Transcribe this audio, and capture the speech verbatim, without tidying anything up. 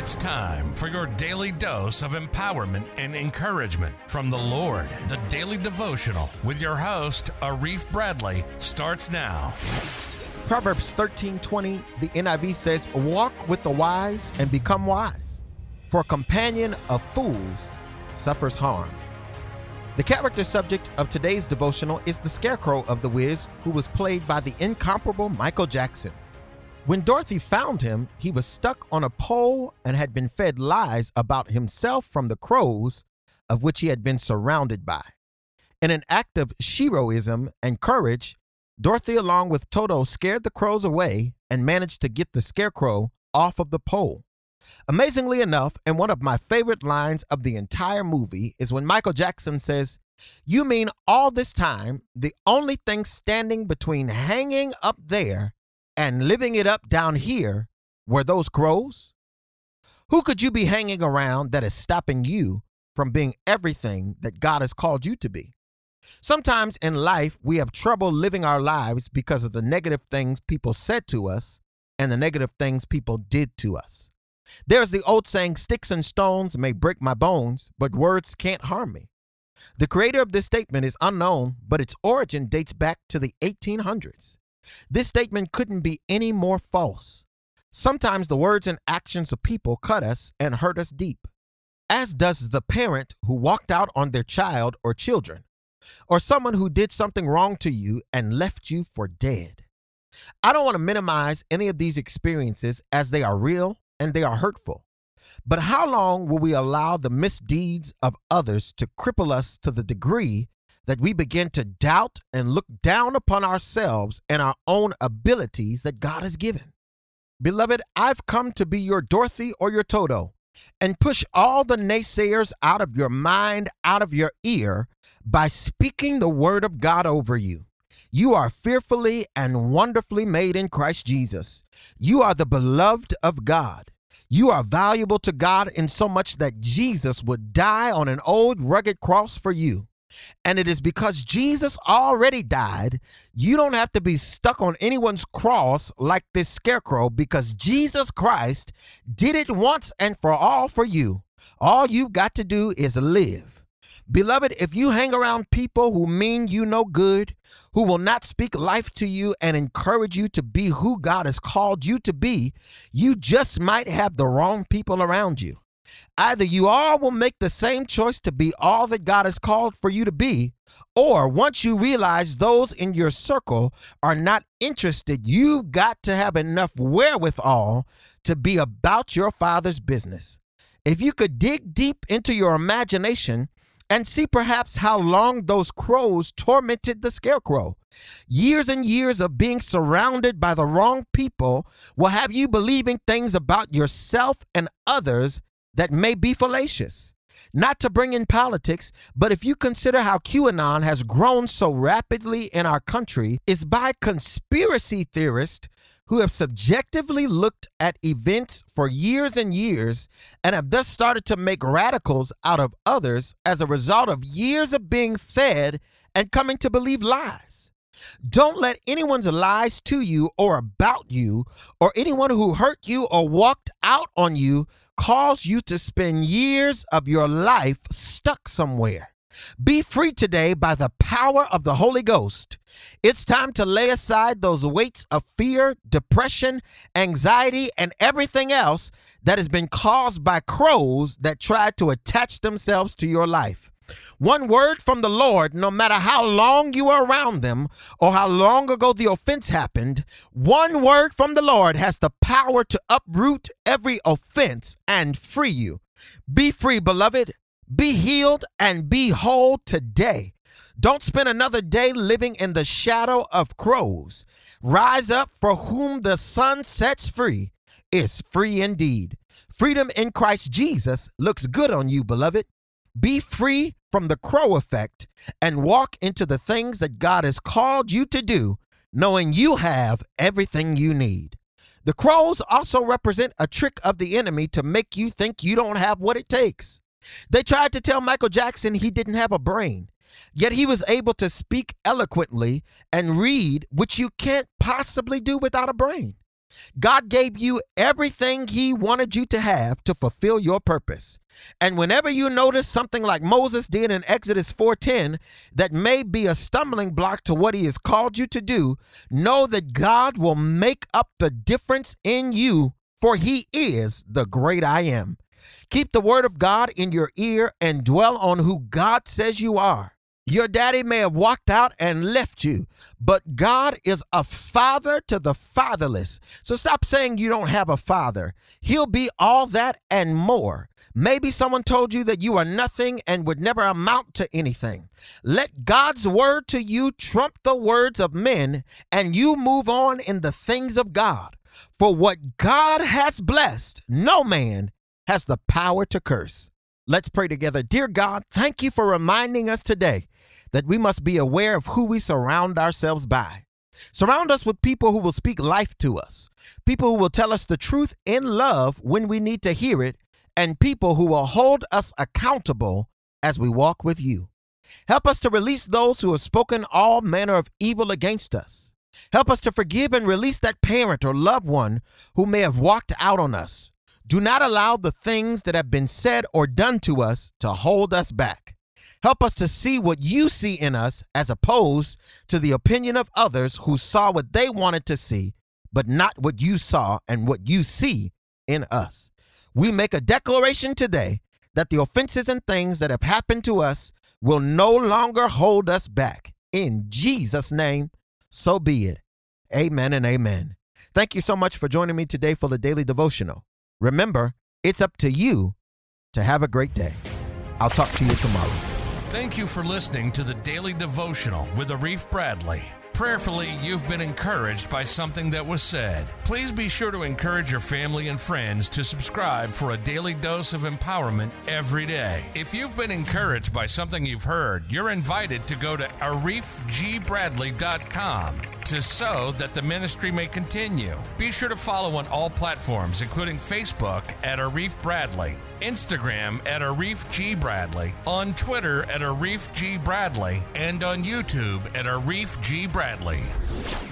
It's time for your daily dose of empowerment and encouragement from the Lord. The Daily Devotional with your host, Arif Bradley, starts now. Proverbs thirteen twenty, the N I V says, "Walk with the wise and become wise, for a companion of fools suffers harm." The character subject of today's devotional is the Scarecrow of The Wiz, who was played by the incomparable Michael Jackson. When Dorothy found him, he was stuck on a pole and had been fed lies about himself from the crows of which he had been surrounded by. In an act of sheroism and courage, Dorothy, along with Toto, scared the crows away and managed to get the Scarecrow off of the pole. Amazingly enough, and one of my favorite lines of the entire movie is when Michael Jackson says, "You mean all this time, the only thing standing between hanging up there and living it up down here were those crows?" Who could you be hanging around that is stopping you from being everything that God has called you to be? Sometimes in life, we have trouble living our lives because of the negative things people said to us and the negative things people did to us. There's the old saying, "Sticks and stones may break my bones, but words can't harm me." The creator of this statement is unknown, but its origin dates back to the eighteen hundreds. This statement couldn't be any more false. Sometimes the words and actions of people cut us and hurt us deep, as does the parent who walked out on their child or children, or someone who did something wrong to you and left you for dead. I don't want to minimize any of these experiences, as they are real and they are hurtful. But how long will we allow the misdeeds of others to cripple us to the degree that we begin to doubt and look down upon ourselves and our own abilities that God has given? Beloved, I've come to be your Dorothy or your Toto and push all the naysayers out of your mind, out of your ear, by speaking the word of God over you. You are fearfully and wonderfully made in Christ Jesus. You are the beloved of God. You are valuable to God in so much that Jesus would die on an old rugged cross for you. And it is because Jesus already died, you don't have to be stuck on anyone's cross like this Scarecrow, because Jesus Christ did it once and for all for you. All you've got to do is live. Beloved, if you hang around people who mean you no good, who will not speak life to you and encourage you to be who God has called you to be, you just might have the wrong people around you. Either you all will make the same choice to be all that God has called for you to be, or once you realize those in your circle are not interested, you've got to have enough wherewithal to be about your Father's business. If you could dig deep into your imagination and see perhaps how long those crows tormented the Scarecrow, years and years of being surrounded by the wrong people will have you believing things about yourself and others that may be fallacious. Not to bring in politics, but if you consider how QAnon has grown so rapidly in our country, it's by conspiracy theorists who have subjectively looked at events for years and years and have thus started to make radicals out of others as a result of years of being fed and coming to believe lies. Don't let anyone's lies to you or about you, or anyone who hurt you or walked out on you, cause you to spend years of your life stuck somewhere. Be free today by the power of the Holy Ghost. It's time to lay aside those weights of fear, depression, anxiety, and everything else that has been caused by crows that tried to attach themselves to your life. One word from the Lord, no matter how long you were around them or how long ago the offense happened, one word from the Lord has the power to uproot every offense and free you. Be free, beloved. Be healed and be whole today. Don't spend another day living in the shadow of crows. Rise up, for whom the sun sets free is free indeed. Freedom in Christ Jesus looks good on you, beloved. Be free from the crow effect and walk into the things that God has called you to do, knowing you have everything you need. The crows also represent a trick of the enemy to make you think you don't have what it takes. They tried to tell Michael Jackson he didn't have a brain, yet he was able to speak eloquently and read, which you can't possibly do without a brain. God gave you everything he wanted you to have to fulfill your purpose. And whenever you notice something like Moses did in Exodus four ten that may be a stumbling block to what he has called you to do, know that God will make up the difference in you, for he is the great I am. Keep the word of God in your ear and dwell on who God says you are. Your daddy may have walked out and left you, but God is a father to the fatherless. So stop saying you don't have a father. He'll be all that and more. Maybe someone told you that you are nothing and would never amount to anything. Let God's word to you trump the words of men, and you move on in the things of God. For what God has blessed, no man has the power to curse. Let's pray together. Dear God, thank you for reminding us today that we must be aware of who we surround ourselves by. Surround us with people who will speak life to us, people who will tell us the truth in love when we need to hear it, and people who will hold us accountable as we walk with you. Help us to release those who have spoken all manner of evil against us. Help us to forgive and release that parent or loved one who may have walked out on us. Do not allow the things that have been said or done to us to hold us back. Help us to see what you see in us as opposed to the opinion of others who saw what they wanted to see, but not what you saw and what you see in us. We make a declaration today that the offenses and things that have happened to us will no longer hold us back. In Jesus' name, so be it. Amen and amen. Thank you so much for joining me today for the Daily Devotional. Remember, it's up to you to have a great day. I'll talk to you tomorrow. Thank you for listening to the Daily Devotional with Arif Bradley. Prayerfully, you've been encouraged by something that was said. Please be sure to encourage your family and friends to subscribe for a daily dose of empowerment every day. If you've been encouraged by something you've heard, you're invited to go to arif g bradley dot com to sow that the ministry may continue. Be sure to follow on all platforms, including Facebook at Arif Bradley, Instagram at Arif G. Bradley, on Twitter at Arif G. Bradley, and on YouTube at Arif G. Bradley.